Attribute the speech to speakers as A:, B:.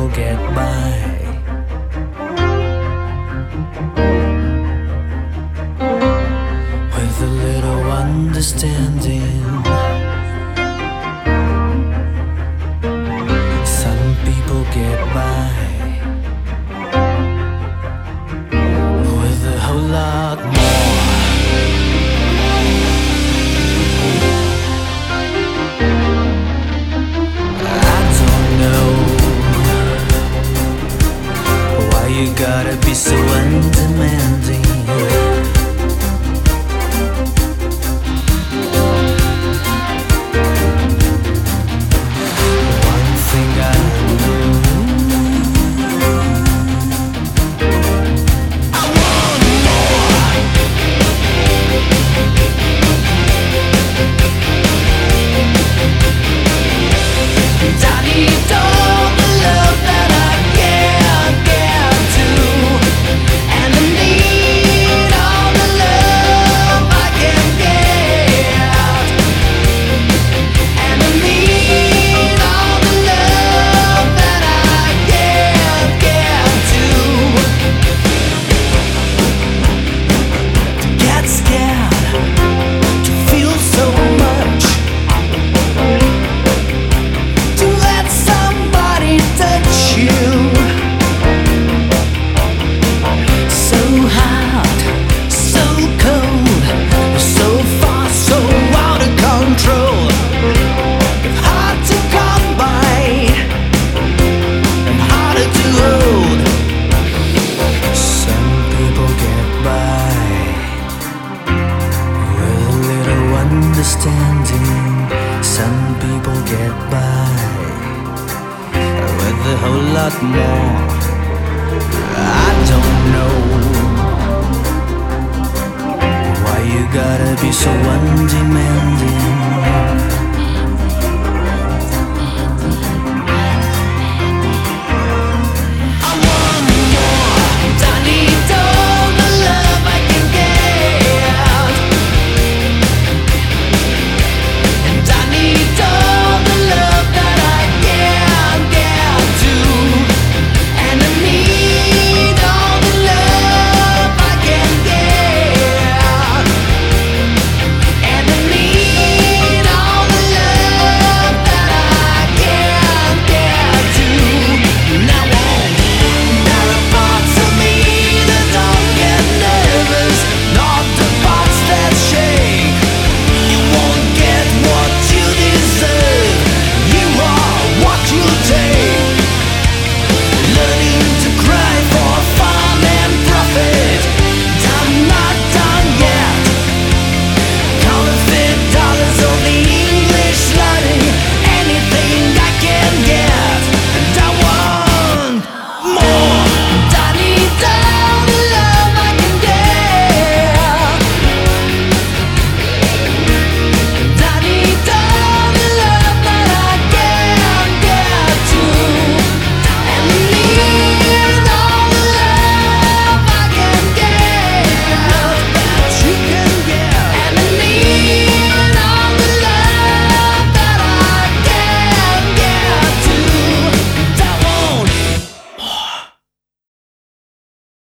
A: people get by with a little understanding. Some people get by with a whole lot more. You gotta be so undemanding. One thing I know, I want more. And I need all the love that I can get to, and I need all the love I can get, and I need all the love that I can get to get scared, to feel so much, to let somebody touch you. So hot, so cold, so far, so out of control. Hard to come by and harder to hold. Some people get by with a little understanding. Some people get by with a whole lot more. I don't know why you gotta be so undemanding.